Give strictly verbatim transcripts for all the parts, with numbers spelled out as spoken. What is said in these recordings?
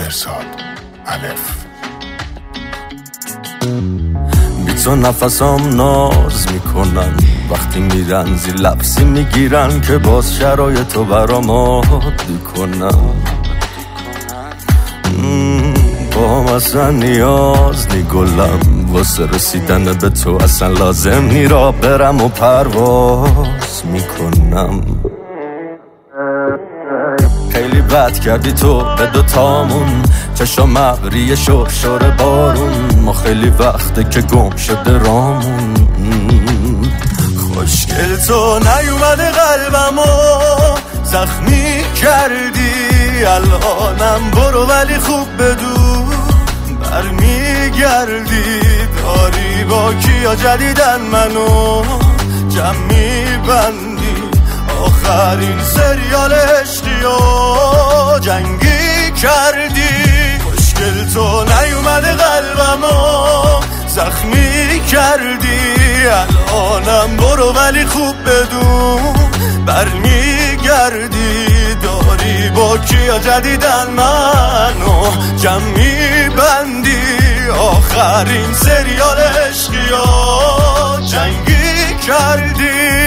مرزاد الف. بی تو نفسام ناز میکنن، وقتی میرن زی لفظی میگیرن که باز شرایطو برام عادی کنن. با هم اصلا نیاز نی گلم، واسه رسیدن به تو اصلا لازم نی را برم و پرواز میکنم. خیلی بد کردی تو به دوتامون، چشم ابری شور شور بارون، ما خیلی وقته که گم شده رامون. خوشگل تو نیومده قلبمو زخمی کردی، الانم برو ولی خوب بدون برمیگردی. داری با کیا جدیدن منو جمع میبندی، آخرین سریال عشقی و جنگی کردی. خوشگل تو نیومده قلبمو زخمی کردی، الانم برو ولی خوب بدون برمیگردی. داری با کیا جدیدن منو جمع میبندی، آخرین سریال عشقی و جنگی کردی.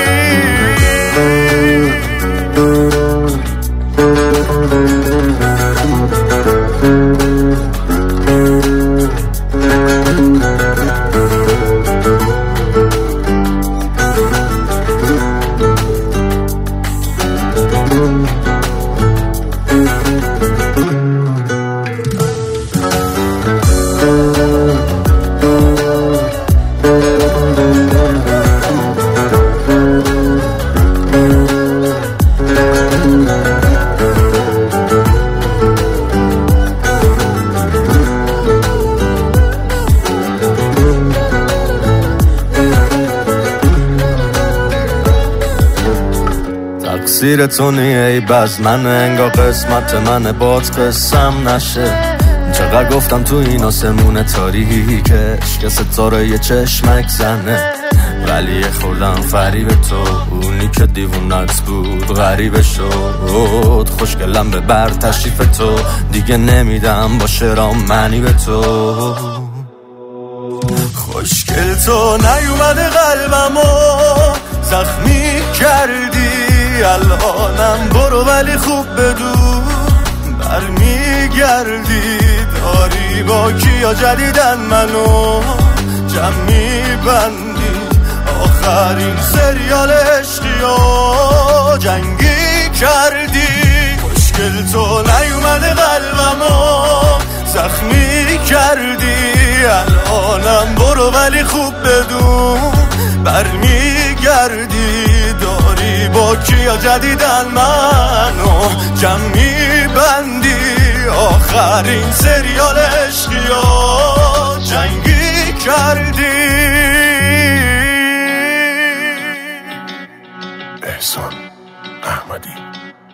تقصیر تو نیه ای بز من، انگار قسمت من باد قسم نشه. چقدر گفتم تو این آسمون تاریکش که ستاره یه چشمک زنه، ولی خوردم فریب تو، اونی که دیوونت بود غریبه شد. خوشگلم به بر تشریف تو، دیگه نمیدم با شرام منی به تو. خوشگل تو نیومده قلبمو زخمی کردی، الانم برو ولی خوب بدون برمیگردی. داری با کیا جدیدن منو جمع میبندی، آخرین سریال عشقی و جنگی کردی. خوشگل تو نیومده قلبمو زخمی کردی، الانم برو ولی خوب بدون برمیگردی. داری با کیا جدیدن منو جمع میبندی، آخرین سریال عشقی و جنگی کردی. احسان احمدی.